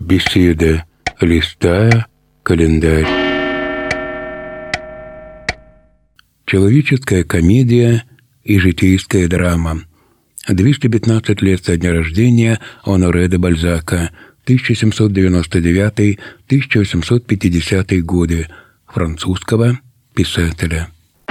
Беседа, листая календарь. Человеческая комедия и житейская драма. 215 лет со дня рождения Оноре де Бальзака, 1799-1850 годы, французского писателя.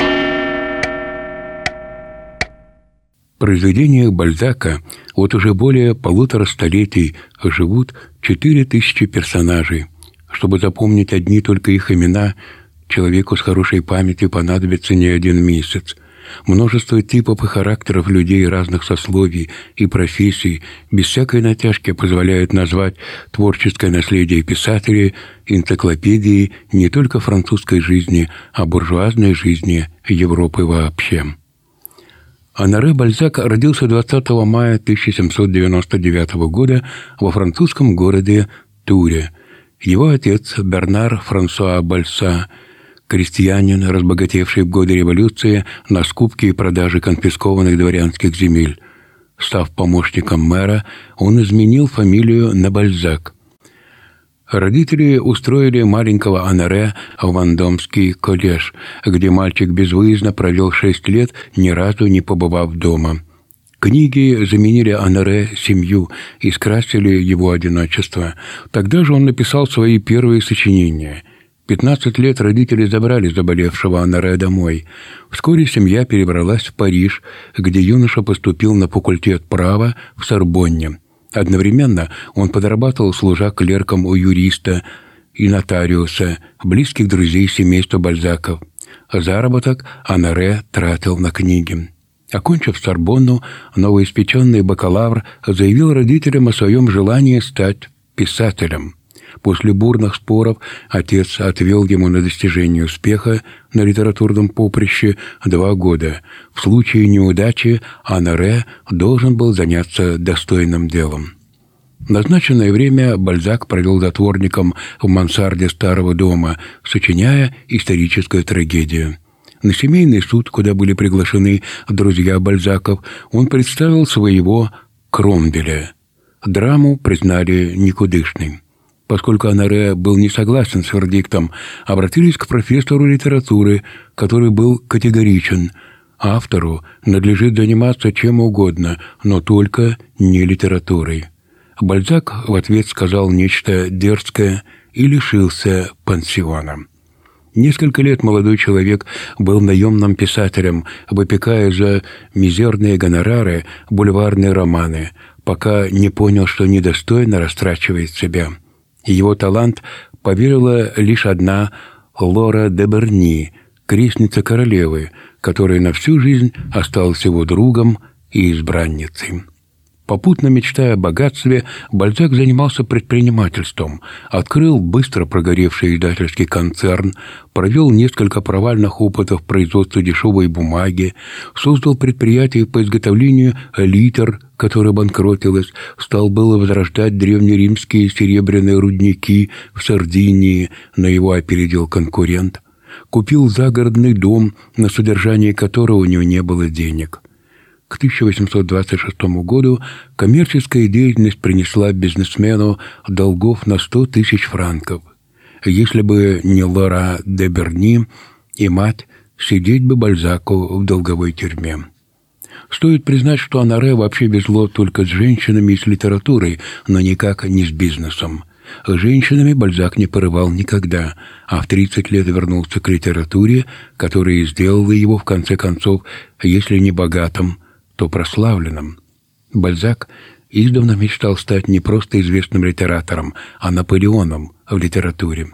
В произведениях Бальзака вот уже более 1,5 столетий живут 4000 персонажей. Чтобы запомнить одни только их имена, человеку с хорошей памятью понадобится не 1 месяц. Множество типов и характеров людей разных сословий и профессий без всякой натяжки позволяют назвать творческое наследие писателей энциклопедией не только французской жизни, а буржуазной жизни Европы вообще. Оноре Бальзак родился 20 мая 1799 года во французском городе Туре. Его отец Бернар Франсуа Бальса, крестьянин, разбогатевший в годы революции на скупке и продаже конфискованных дворянских земель. Став помощником мэра, он изменил фамилию на Бальзак. Родители устроили маленького Оноре в Вандомский коллеж, где мальчик безвыездно провел 6 лет, ни разу не побывав дома. Книги заменили Оноре семью и скрасили его одиночество. Тогда же он написал свои первые сочинения. 15 лет родители забрали заболевшего Оноре домой. Вскоре семья перебралась в Париж, где юноша поступил на факультет права в Сорбонне. Одновременно он подрабатывал служа клерком у юриста и нотариуса, близких друзей семейства Бальзаков. Заработок Оноре тратил на книги. Окончив Сорбонну, новоиспеченный бакалавр заявил родителям о своем желании стать писателем. После бурных споров отец отвел ему на достижение успеха на литературном поприще 2 года. В случае неудачи Оноре должен был заняться достойным делом. В назначенное время Бальзак провел затворником в мансарде старого дома, сочиняя историческую трагедию. На семейный суд, куда были приглашены друзья Бальзаков, он представил своего Кромвеля. Драму признали никудышной. Поскольку Оноре был не согласен с вердиктом, обратились к профессору литературы, который был категоричен. Автору надлежит заниматься чем угодно, но только не литературой. Бальзак в ответ сказал нечто дерзкое и лишился пансиона. Несколько лет молодой человек был наемным писателем, выпекая за мизерные гонорары бульварные романы, пока не понял, что недостойно растрачивает себя. Его талант поверила лишь одна Лора де Берни, крестница королевы, которая на всю жизнь осталась его другом и избранницей. Попутно мечтая о богатстве, Бальзак занимался предпринимательством, открыл быстро прогоревший издательский концерн, провел несколько провальных опытов производства дешевой бумаги, создал предприятие по изготовлению литер, которое банкротилось, стал было возрождать древнеримские серебряные рудники в Сардинии, но его опередил конкурент, купил загородный дом, на содержание которого у него не было денег. К 1826 году коммерческая деятельность принесла бизнесмену долгов на 100 000 франков. Если бы не Лора де Берни и мать, сидеть бы Бальзаку в долговой тюрьме. Стоит признать, что Оноре вообще везло только с женщинами и с литературой, но никак не с бизнесом. Женщинами Бальзак не порывал никогда, а в 30 лет вернулся к литературе, которая сделала его, в конце концов, если не богатым, то прославленным. Бальзак издавна мечтал стать не просто известным литератором, а Наполеоном в литературе.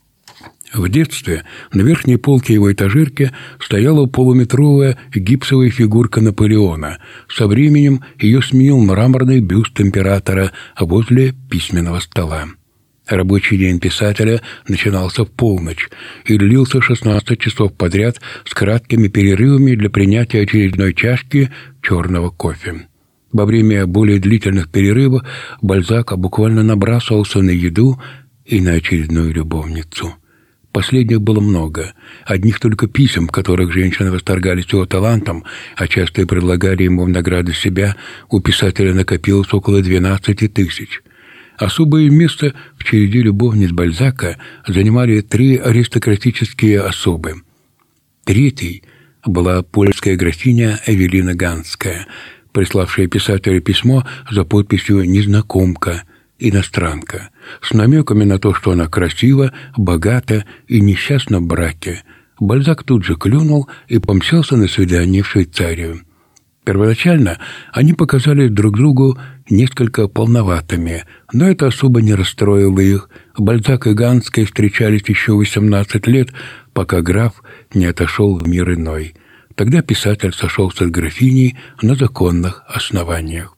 В детстве на верхней полке его этажерки стояла полуметровая гипсовая фигурка Наполеона. Со временем ее сменил мраморный бюст императора возле письменного стола. Рабочий день писателя начинался в полночь и длился 16 часов подряд с краткими перерывами для принятия очередной чашки черного кофе. Во время более длительных перерывов Бальзак буквально набрасывался на еду и на очередную любовницу. Последних было много. Одних только писем, в которых женщины восторгались его талантом, а часто и предлагали ему в награду себя, у писателя накопилось около 12 000. Особое место в череде любовниц Бальзака занимали три аристократические особы. Третьей была польская графиня Эвелина Ганская, приславшая писателю письмо за подписью «Незнакомка», «Иностранка», с намеками на то, что она красива, богата и несчастна в браке. Бальзак тут же клюнул и помчался на свидание в Швейцарию. Первоначально они показались друг другу несколько полноватыми, но это особо не расстроило их. Бальзак и Ганская встречались еще 18 лет, пока граф не отошел в мир иной. Тогда писатель сошелся с графиней на законных основаниях.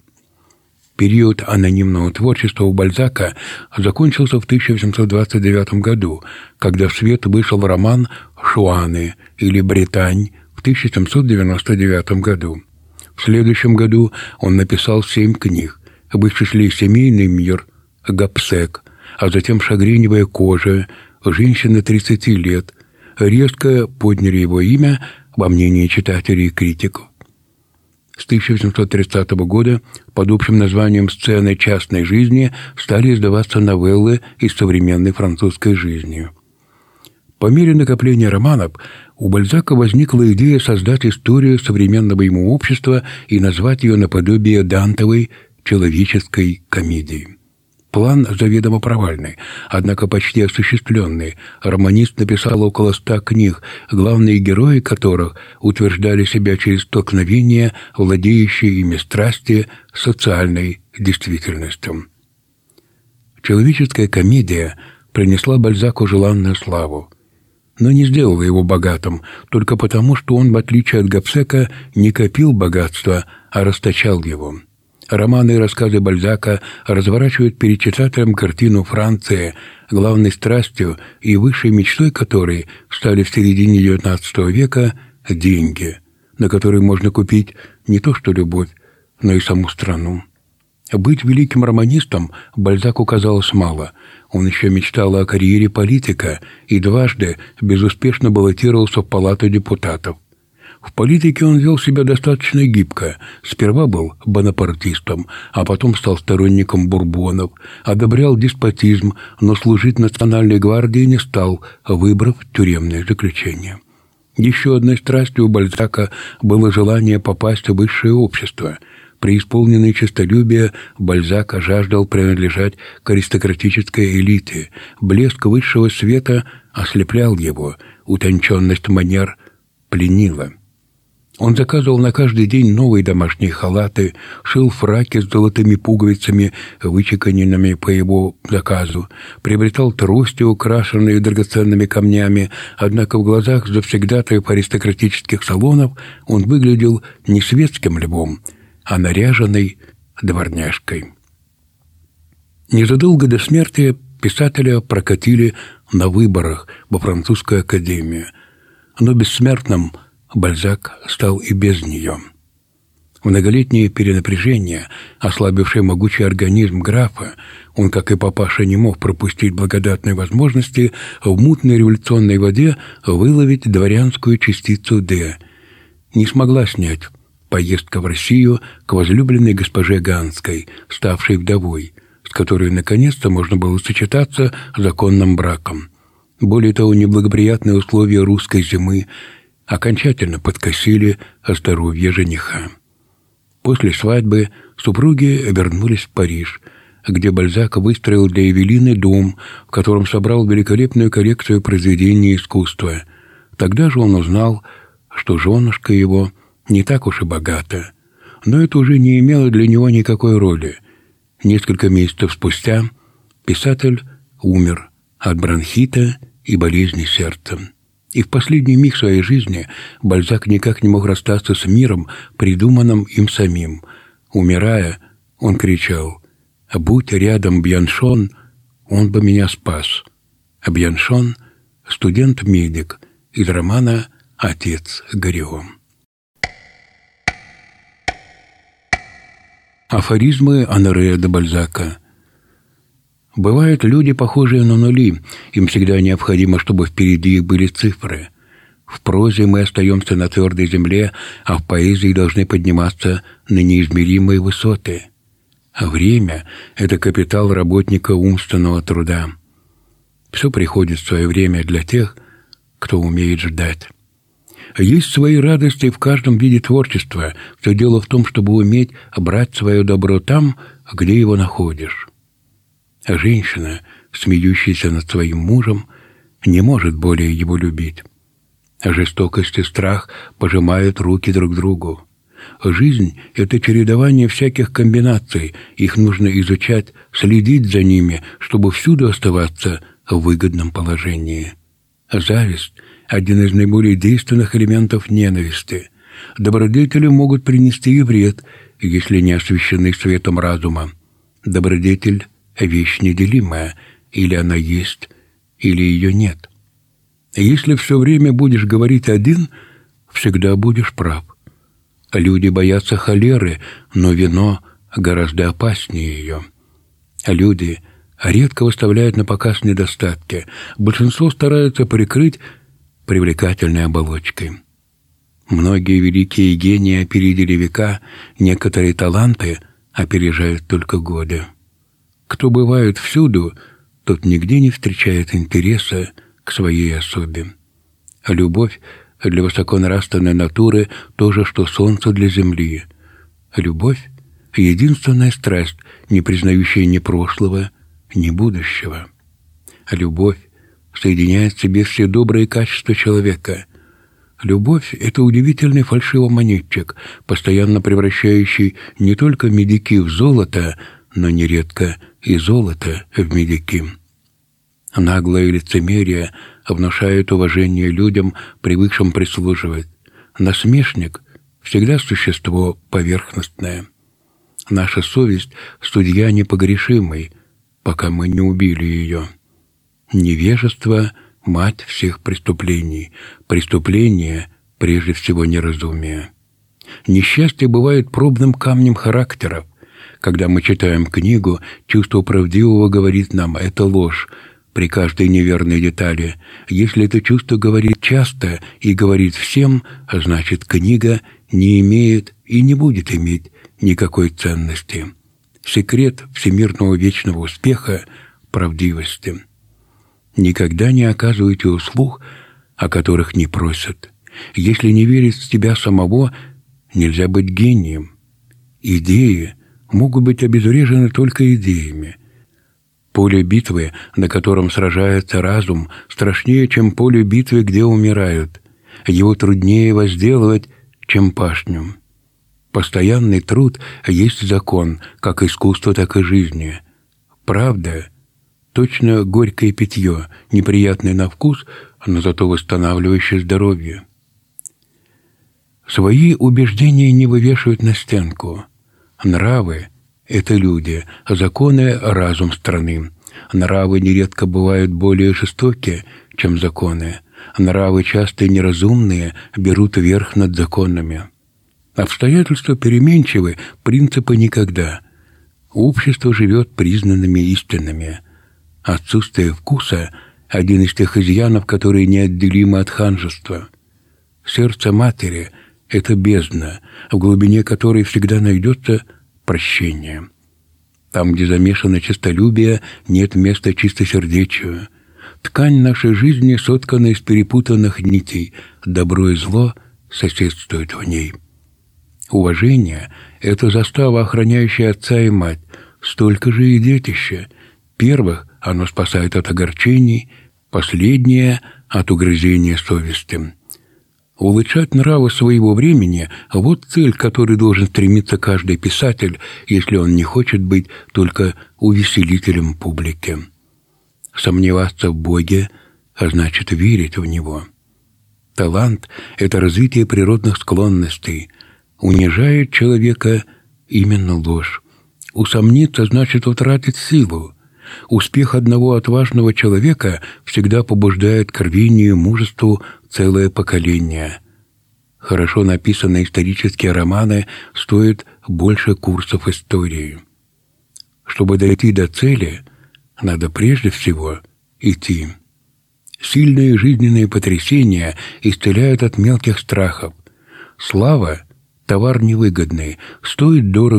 Период анонимного творчества у Бальзака закончился в 1829 году, когда в свет вышел роман «Шуаны» или «Британь» в 1799 году. В следующем году он написал 7 книг. В их числе «Семейный мир», «Гобсек», а затем «Шагреневая кожа», «Женщина 30 лет». Резко подняли его имя во мнении читателей и критиков. С 1830 года под общим названием «Сцены частной жизни» стали издаваться новеллы из современной французской жизни. По мере накопления романов у Бальзака возникла идея создать историю современного ему общества и назвать ее наподобие Дантовой человеческой комедии. План заведомо провальный, однако почти осуществленный. Романист написал около 100 книг, главные герои которых утверждали себя через столкновение, владеющие ими страсти, социальной действительностью. Человеческая комедия принесла Бальзаку желанную славу, но не сделала его богатым, только потому, что он, в отличие от Гобсека, не копил богатства, а расточал его. Романы и рассказы Бальзака разворачивают перед читателем картину Франции, главной страстью и высшей мечтой которой стали в середине XIX века деньги, на которые можно купить не то что любовь, но и саму страну. Быть великим романистом Бальзаку казалось мало. Он еще мечтал о карьере политика и дважды безуспешно баллотировался в Палату депутатов. В политике он вел себя достаточно гибко. Сперва был бонапартистом, а потом стал сторонником бурбонов, одобрял деспотизм, но служить национальной гвардии не стал, выбрав тюремное заключение. Еще одной страстью у Бальзака было желание попасть в высшее общество. Преисполненный честолюбия, Бальзак жаждал принадлежать к аристократической элите. Блеск высшего света ослеплял его, утонченность манер пленила. Он заказывал на каждый день новые домашние халаты, шил фраки с золотыми пуговицами, вычеканенными по его заказу, приобретал трости, украшенные драгоценными камнями, однако в глазах завсегдатаев аристократических салонов он выглядел не светским львом, а наряженной дворняжкой. Незадолго до смерти писателя прокатили на выборах во французскую академию, но бессмертным Бальзак стал и без нее. Многолетнее перенапряжение, ослабившее могучий организм графа, он, как и папаша, не мог пропустить благодатной возможности в мутной революционной воде выловить дворянскую частицу «Д». Не смогла снять поездка в Россию к возлюбленной госпоже Ганской, ставшей вдовой, с которой наконец-то можно было сочетаться законным браком. Более того, неблагоприятные условия русской зимы окончательно подкосили здоровье жениха. После свадьбы супруги вернулись в Париж, где Бальзак выстроил для Эвелины дом, в котором собрал великолепную коллекцию произведений искусства. Тогда же он узнал, что женушка его не так уж и богата, но это уже не имело для него никакой роли. Несколько месяцев спустя писатель умер от бронхита и болезни сердца. И в последний миг своей жизни Бальзак никак не мог расстаться с миром, придуманным им самим. Умирая, он кричал: «Будь рядом Бьяншон, он бы меня спас». А Бьяншон — студент-медик из романа «Отец Горео». Афоризмы Оноре де Бальзака. Бывают люди, похожие на нули. Им всегда необходимо, чтобы впереди их были цифры. В прозе мы остаемся на твердой земле, а в поэзии должны подниматься на неизмеримые высоты. Время – это капитал работника умственного труда. Все приходит в свое время для тех, кто умеет ждать. Есть свои радости в каждом виде творчества. Все дело в том, чтобы уметь брать свое добро там, где его находишь. А женщина, смеющаяся над своим мужем, не может более его любить. А жестокость и страх пожимают руки друг другу. Жизнь – это чередование всяких комбинаций. Их нужно изучать, следить за ними, чтобы всюду оставаться в выгодном положении. Зависть – один из наиболее действенных элементов ненависти. Добродетели могут принести и вред, если не освещены светом разума. Добродетель – вещь неделимая, или она есть, или ее нет. Если все время будешь говорить один, всегда будешь прав. Люди боятся холеры, но вино гораздо опаснее ее. Люди редко выставляют на показ недостатки. Большинство стараются прикрыть привлекательной оболочкой. Многие великие гении опередили века, некоторые таланты опережают только годы. Кто бывает всюду, тот нигде не встречает интереса к своей особе. А любовь для высоконравственной натуры то же, что солнце для земли. Любовь — единственная страсть, не признающая ни прошлого, ни будущего. Любовь соединяет в себе все добрые качества человека. Любовь — это удивительный фальшивомонетчик, постоянно превращающий не только медики в золото, но нередко и золото в медики. Наглое лицемерие внушает уважение людям, привыкшим прислуживать. Насмешник — всегда существо поверхностное. Наша совесть — судья непогрешимый, пока мы не убили ее. Невежество — мать всех преступлений. Преступление — прежде всего неразумие. Несчастье бывает пробным камнем характеров. Когда мы читаем книгу, чувство правдивого говорит нам — это ложь при каждой неверной детали. Если это чувство говорит часто и говорит всем, значит, книга не имеет и не будет иметь никакой ценности. Секрет всемирного вечного успеха — правдивости. Никогда не оказывайте услуг, о которых не просят. Если не верить в себя самого, нельзя быть гением. Идеи могут быть обезврежены только идеями. Поле битвы, на котором сражается разум, страшнее, чем поле битвы, где умирают. Его труднее возделывать, чем пашню. Постоянный труд есть закон, как искусства, так и жизни. Правда — точно горькое питье, неприятное на вкус, но зато восстанавливающее здоровье. Свои убеждения не вывешивают на стенку. Нравы — это люди, а законы — разум страны. Нравы нередко бывают более жестокие, чем законы. Нравы, часто неразумные, берут верх над законами. Обстоятельства переменчивы, принципы никогда. Общество живет признанными истинами. Отсутствие вкуса — один из тех изъянов, которые неотделимы от ханжества. Сердце матери — это бездна, в глубине которой всегда найдется прощение. Там, где замешано честолюбие, нет места чистосердечию. Ткань нашей жизни соткана из перепутанных нитей, добро и зло соседствуют в ней. Уважение — это застава, охраняющая отца и мать, столько же и детище. Первых оно спасает от огорчений, последнее — от угрызения совести. Улучшать нравы своего времени — вот цель, к которой должен стремиться каждый писатель, если он не хочет быть только увеселителем публики. Сомневаться в Боге — а значит верить в Него. Талант — это развитие природных склонностей. Унижает человека именно ложь. Усомниться — значит утратить силу. Успех одного отважного человека всегда побуждает к рвению и мужеству целое поколение. Хорошо написанные исторические романы стоят больше курсов истории. Чтобы дойти до цели, надо прежде всего идти. Сильные жизненные потрясения исцеляют от мелких страхов. Слава — товар невыгодный, стоит дорого,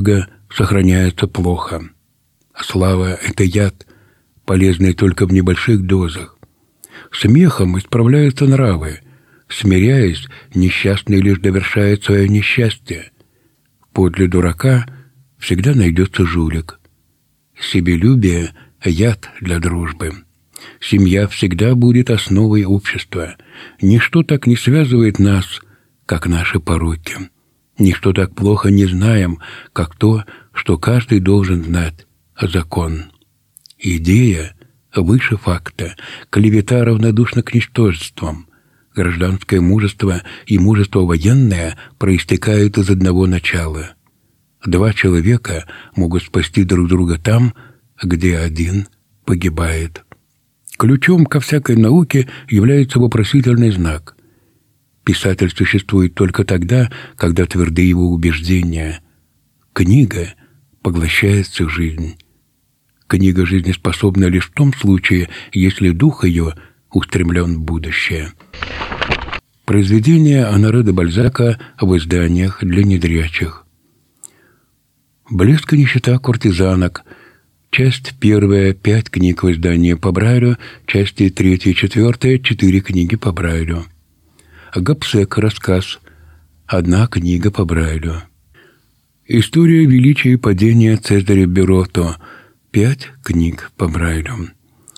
сохраняется плохо. Слава – это яд, полезный только в небольших дозах. Смехом исправляются нравы. Смиряясь, несчастный лишь довершает свое несчастье. Подле дурака всегда найдется жулик. Себелюбие – яд для дружбы. Семья всегда будет основой общества. Ничто так не связывает нас, как наши пороки. Ничто так плохо не знаем, как то, что каждый должен знать – закон. Идея выше факта, клевета равнодушна к ничтожествам. Гражданское мужество и мужество военное проистекают из одного начала. Два человека могут спасти друг друга там, где один погибает. Ключом ко всякой науке является вопросительный знак. Писатель существует только тогда, когда тверды его убеждения. Книга поглощает всю жизнь. Книга жизнеспособна лишь в том случае, если дух ее устремлен в будущее. Произведения Оноре де Бальзака в изданиях для незрячих. «Блеск и нищета куртизанок». Часть 1, 5 книг в издании по Брайлю, части 3 и 4, 4 книги по Брайлю. Гобсек. Рассказ. 1 книга по Брайлю. История величия и падения Цезаря Беротто. 5 книг по Брайлю.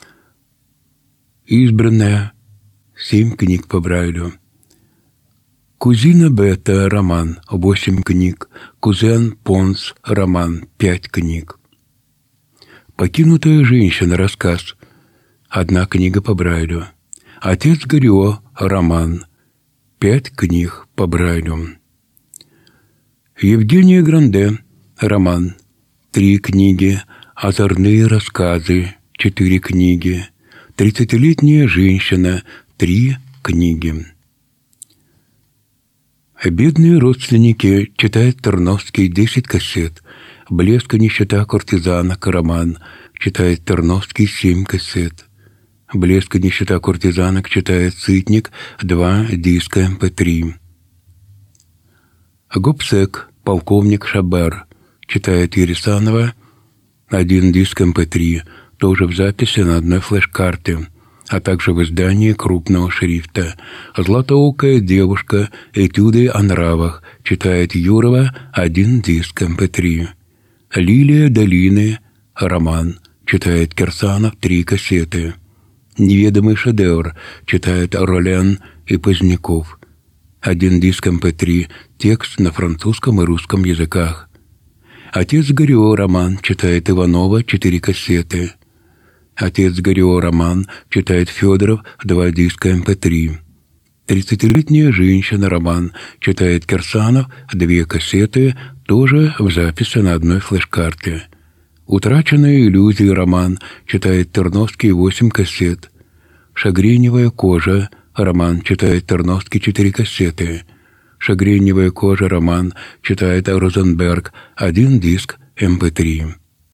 Избранная. 7 книг по Брайлю. Кузина Бета. Роман. 8 книг. Кузен Понс. Роман. 5 книг. Покинутая женщина. Рассказ. 1 книга по Брайлю. Отец Горио. Роман. 5 книг по Брайлю. Евгения Гранде. Роман. 3 книги. Озорные рассказы. 4 книги. 30-летняя женщина. 3 книги. Бедные родственники. Читает Тарновский. 10 кассет. Блеск и нищета куртизанок. Роман. Читает Тарновский. 7 кассет. Блеск и нищета куртизанок. Читает Сытник. 2 диска МП3. Гобсек. Полковник Шабер. Читает Ересанова. 1 диск МП3. Тоже в записи на одной флеш-карте, а также в издании крупного шрифта. «Златоокая девушка. Этюды о нравах». Читает Юрова. 1 диск МП3. «Лилия долины». Роман. Читает Кирсанов. 3 кассеты. «Неведомый шедевр». Читает Ролен и Поздняков. 1 диск МП3. Текст на французском и русском языках. «Отец Горио». Роман. Читает Иванова. 4 кассеты. «Отец Горио». Роман. Читает Федоров. 2 диска МП3. 30-летняя женщина. Роман. Читает Кирсанов. 2 кассеты. Тоже в записи на одной флеш-карте. «Утраченная иллюзия». Роман. Читает Тарновский. 8 кассет. «Шагреневая кожа». Роман. Читает Тарновский. 4 кассеты. «Шагреневая кожа». Роман. Читает Розенберг. 1 диск МП3.